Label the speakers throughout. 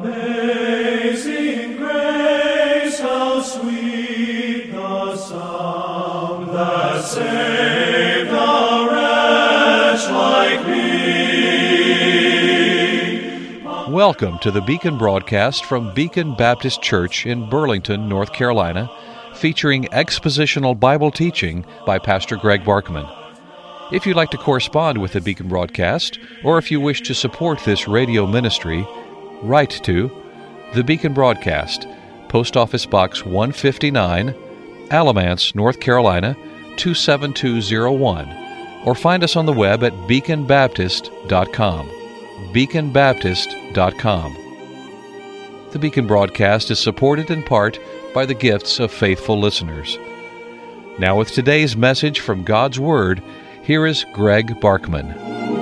Speaker 1: Amazing grace, how sweet the sound that saved a wretch like me.
Speaker 2: Welcome to the Beacon broadcast from Beacon Baptist Church in Burlington, North Carolina, featuring expositional Bible teaching by Pastor Greg Barkman. If you'd like to correspond with the Beacon broadcast, or if you wish to support this radio ministry, write to the Beacon Broadcast, Post Office Box 159, Alamance, North Carolina 27201, or find us on the web at beaconbaptist.com. beaconbaptist.com. The Beacon broadcast is supported in part by the gifts of faithful listeners. Now with today's message from God's Word, here is Greg Barkman.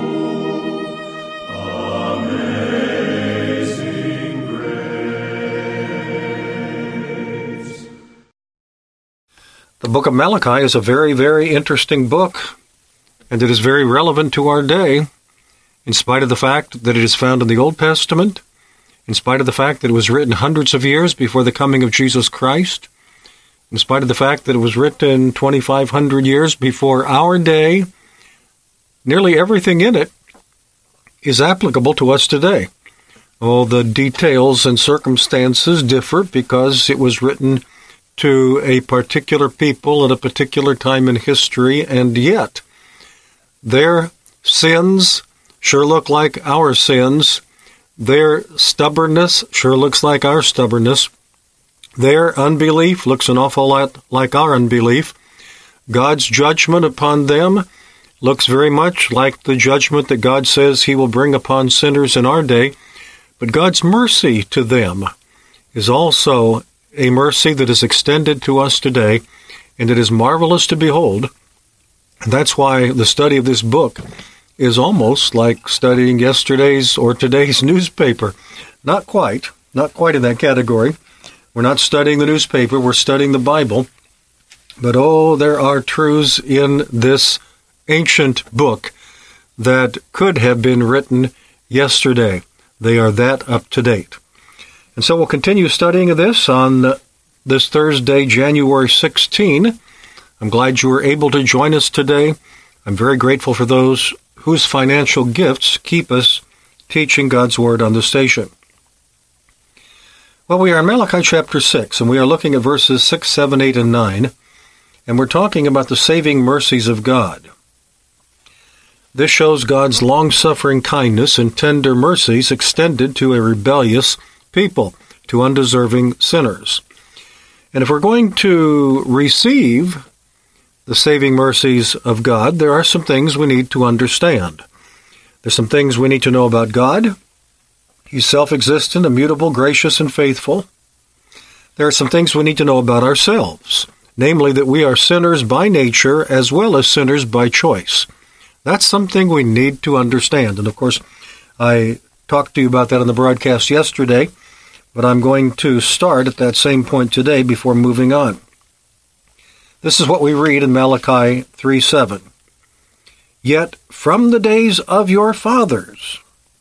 Speaker 1: Amazing grace.
Speaker 3: The book of Malachi is a very, very interesting book, and it is very relevant to our day, in spite of the fact that it is found in the Old Testament, in spite of the fact that it was written hundreds of years before the coming of Jesus Christ, in spite of the fact that it was written 2,500 years before our day. Nearly everything in it is applicable to us today. All the details and circumstances differ because it was written to a particular people at a particular time in history, and yet their sins sure look like our sins. Their stubbornness sure looks like our stubbornness. Their unbelief looks an awful lot like our unbelief. God's judgment upon them looks very much like the judgment that God says He will bring upon sinners in our day. But God's mercy to them is also a mercy that is extended to us today, and it is marvelous to behold. And that's why the study of this book is almost like studying yesterday's or today's newspaper. Not quite in that category. We're not studying the newspaper, we're studying the Bible. But oh, there are truths in this ancient book that could have been written yesterday. They are that up to date. And so we'll continue studying this on this Thursday, January 16. I'm glad you were able to join us today. I'm very grateful for those whose financial gifts keep us teaching God's Word on the station. Well, we are in Malachi chapter 6, and we are looking at verses 6, 7, 8, and 9, and we're talking about the saving mercies of God. This shows God's long-suffering kindness and tender mercies extended to a rebellious people, to undeserving sinners. And if we're going to receive the saving mercies of God, there are some things we need to understand. There's some things we need to know about God. He's self-existent, immutable, gracious, and faithful. There are some things we need to know about ourselves, namely that we are sinners by nature as well as sinners by choice. That's something we need to understand. And of course, I talked to you about that on the broadcast yesterday, but I'm going to start at that same point today before moving on. This is what we read in Malachi 3:7. Yet from the days of your fathers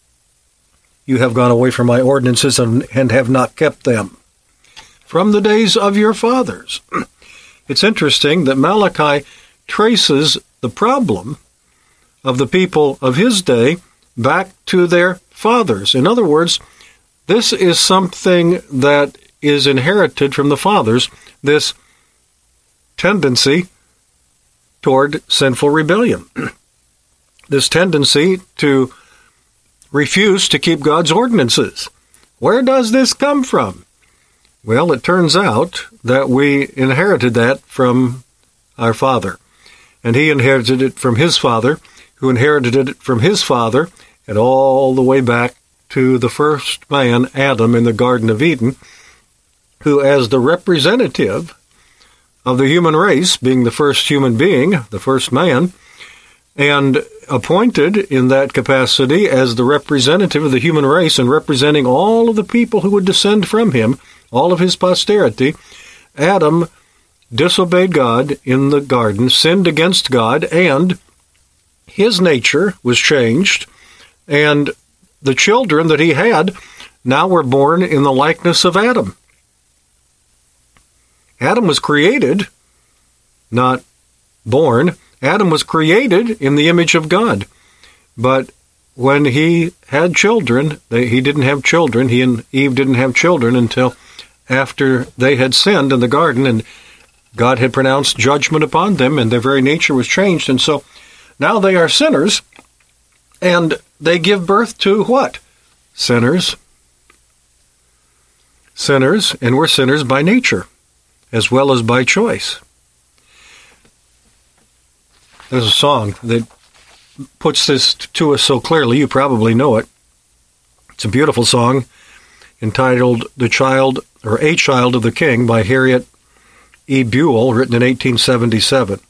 Speaker 3: you have gone away from my ordinances and have not kept them. From the days of your fathers. It's interesting that Malachi traces the problem of the people of his day back to their fathers. In other words, this is something that is inherited from the fathers, this tendency toward sinful rebellion, this tendency to refuse to keep God's ordinances. Where does this come from? Well, it turns out that we inherited that from our father, and he inherited it from his father, who inherited it from his father, and all the way back to the first man, Adam, in the Garden of Eden, who, as the representative of the human race, being the first human being, the first man, and appointed in that capacity as the representative of the human race and representing all of the people who would descend from him, all of his posterity, Adam disobeyed God in the garden, sinned against God, and his nature was changed, and the children that he had now we're born in the likeness of Adam. Adam was created, not born. Adam was created in the image of God. But when he had children, he didn't have children. He and Eve didn't have children until after they had sinned in the garden, and God had pronounced judgment upon them, and their very nature was changed. And so now they are sinners, and they give birth to what? Sinners. Sinners, and we're sinners by nature, as well as by choice. There's a song that puts this to us so clearly. You probably know it. It's a beautiful song entitled A Child of the King by Harriet E. Buell, written in 1877.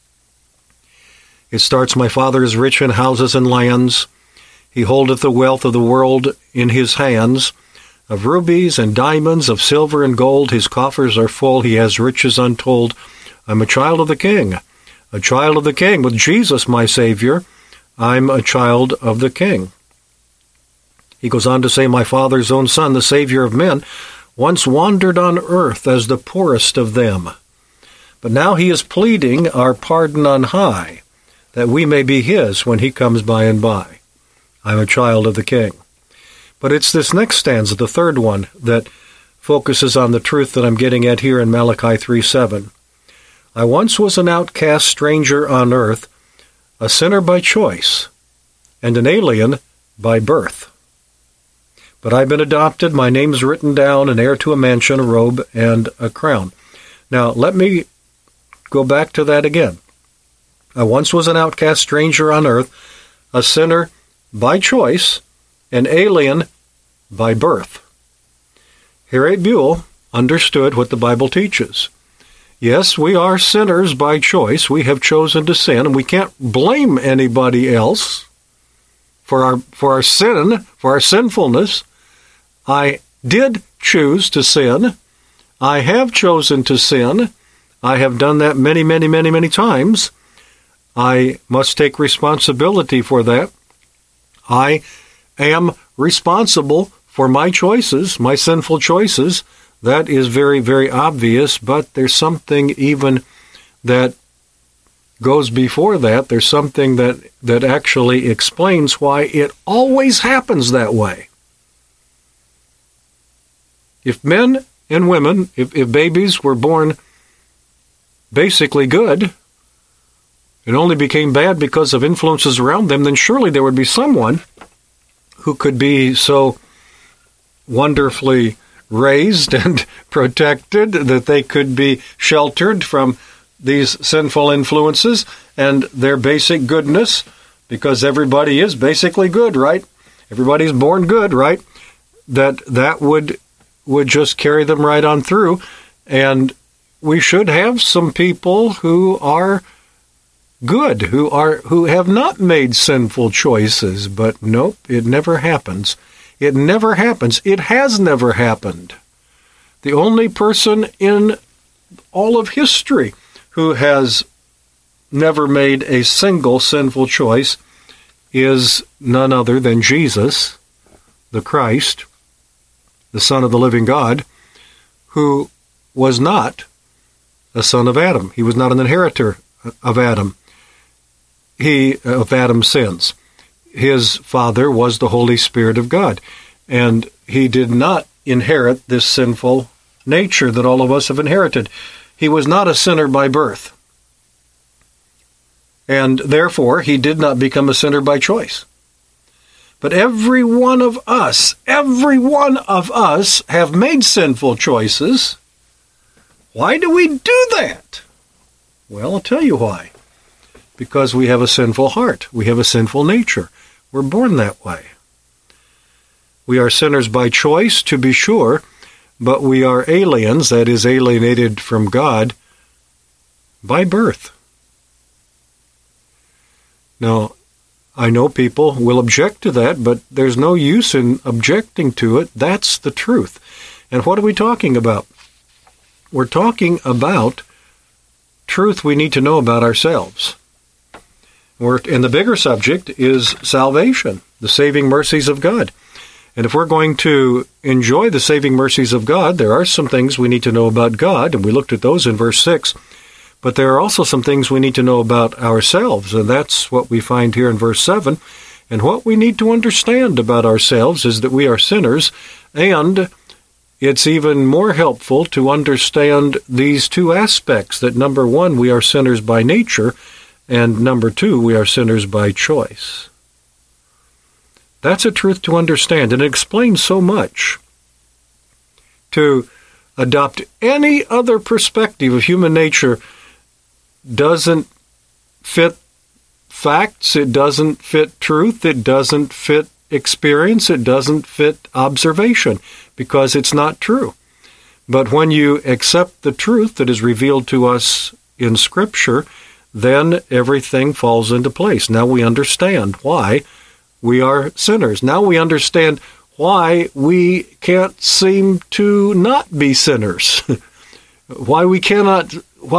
Speaker 3: It starts, "My father is rich in houses and lands. He holdeth the wealth of the world in his hands. Of rubies and diamonds, of silver and gold, his coffers are full. He has riches untold. I'm a child of the King. A child of the King, with Jesus my Savior. I'm a child of the King." He goes on to say, "My Father's own Son, the Savior of men, once wandered on earth as the poorest of them. But now he is pleading our pardon on high, that we may be his when he comes by and by. I'm a child of the King." But it's this next stanza, the third one, that focuses on the truth that I'm getting at here in Malachi 3:7. "I once was an outcast stranger on earth, a sinner by choice, and an alien by birth. But I've been adopted, my name's written down, an heir to a mansion, a robe, and a crown." Now, let me go back to that again. I once was an outcast stranger on earth, a sinner by choice, an alien by birth. Harriet Buell understood what the Bible teaches. Yes, we are sinners by choice. We have chosen to sin, and we can't blame anybody else for our sin, for our sinfulness. I did choose to sin. I have chosen to sin. I have done that many, many, many, many times. I must take responsibility for that. I am responsible for my choices, my sinful choices. That is very, very obvious, but there's something even that goes before that. There's something that actually explains why it always happens that way. If men and women, if babies were born basically good, and only became bad because of influences around them, then surely there would be someone who could be so wonderfully raised and protected that they could be sheltered from these sinful influences and their basic goodness, because everybody is basically good, right? Everybody's born good, right? That would just carry them right on through. And we should have some people who are good, who have not made sinful choices, but nope, it never happens. It never happens. It has never happened. The only person in all of history who has never made a single sinful choice is none other than Jesus, the Christ, the Son of the living God, who was not a son of Adam. He was not an inheritor of Adam. Of Adam's sins. His father was the Holy Spirit of God, and he did not inherit this sinful nature that all of us have inherited. He was not a sinner by birth, and therefore he did not become a sinner by choice. But every one of us have made sinful choices. Why do we do that? Well, I'll tell you why. Because we have a sinful heart. We have a sinful nature. We're born that way. We are sinners by choice, to be sure, but we are aliens, that is, alienated from God, by birth. Now, I know people will object to that, but there's no use in objecting to it. That's the truth. And what are we talking about? We're talking about truth we need to know about ourselves. And the bigger subject is salvation, the saving mercies of God. And if we're going to enjoy the saving mercies of God, there are some things we need to know about God, and we looked at those in verse 6. But there are also some things we need to know about ourselves, and that's what we find here in verse 7. And what we need to understand about ourselves is that we are sinners, and it's even more helpful to understand these two aspects, that number one, we are sinners by nature, and number two, we are sinners by choice. That's a truth to understand, and it explains so much. To adopt any other perspective of human nature doesn't fit facts, it doesn't fit truth, it doesn't fit experience, it doesn't fit observation, because it's not true. But when you accept the truth that is revealed to us in Scripture, then everything falls into place. Now we understand why we are sinners. Now we understand why we can't seem to not be sinners. why we cannot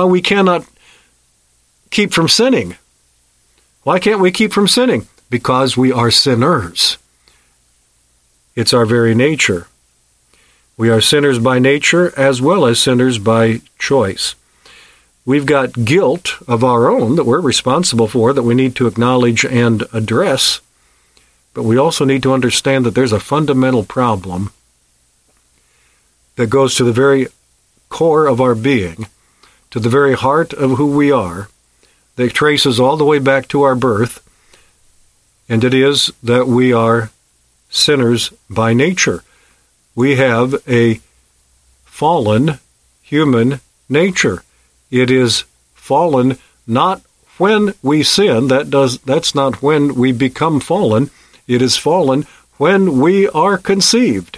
Speaker 3: keep from sinning. Why can't we keep from sinning? Because we are sinners. It's our very nature. We are sinners by nature as well as sinners by choice. We've got guilt of our own that we're responsible for, that we need to acknowledge and address. But we also need to understand that there's a fundamental problem that goes to the very core of our being, to the very heart of who we are, that traces all the way back to our birth, and it is that we are sinners by nature. We have a fallen human nature. It is fallen not when we sin, that's not when we become fallen. It is fallen when we are conceived.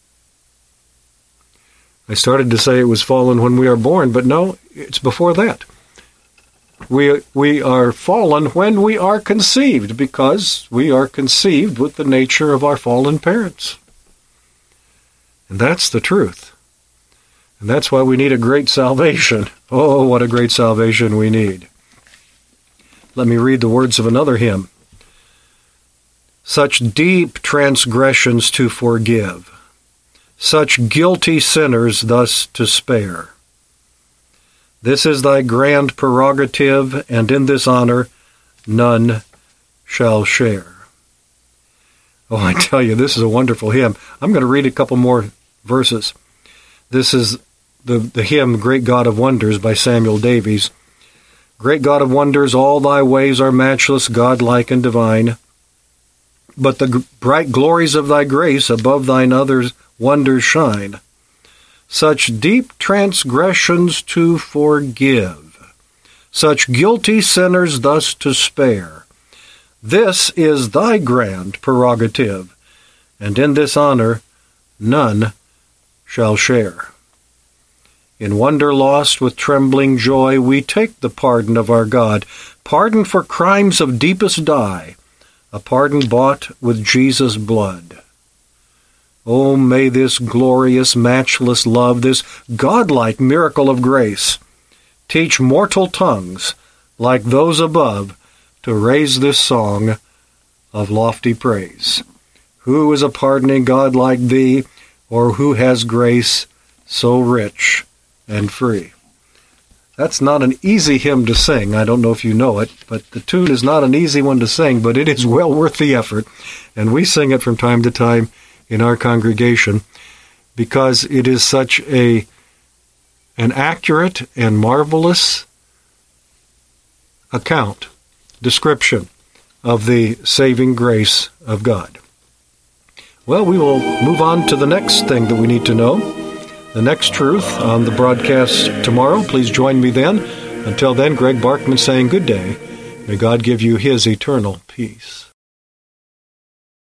Speaker 3: I started to say it was fallen when we are born, but no, it's before that. We are fallen when we are conceived, because we are conceived with the nature of our fallen parents. And that's the truth. And that's why we need a great salvation. Oh, what a great salvation we need. Let me read the words of another hymn. Such deep transgressions to forgive, such guilty sinners thus to spare. This is thy grand prerogative, and in this honor none shall share. Oh, I tell you, this is a wonderful hymn. I'm going to read a couple more verses. This is the hymn, Great God of Wonders, by Samuel Davies. Great God of wonders, all thy ways are matchless, godlike and divine. But the bright glories of thy grace above thine other wonders shine. Such deep transgressions to forgive, such guilty sinners thus to spare. This is thy grand prerogative, and in this honor none shall share. In wonder lost with trembling joy, we take the pardon of our God, pardon for crimes of deepest dye, a pardon bought with Jesus' blood. Oh, may this glorious, matchless love, this godlike miracle of grace, teach mortal tongues like those above to raise this song of lofty praise. Who is a pardoning God like thee, or who has grace so rich and free? That's not an easy hymn to sing. I don't know if you know it, but the tune is not an easy one to sing, but it is well worth the effort. And we sing it from time to time in our congregation because it is such an accurate and marvelous account, description of the saving grace of God. Well, we will move on to the next thing that we need to know, the next truth on the broadcast tomorrow. Please join me then. Until then, Greg Barkman saying good day. May God give you His eternal peace.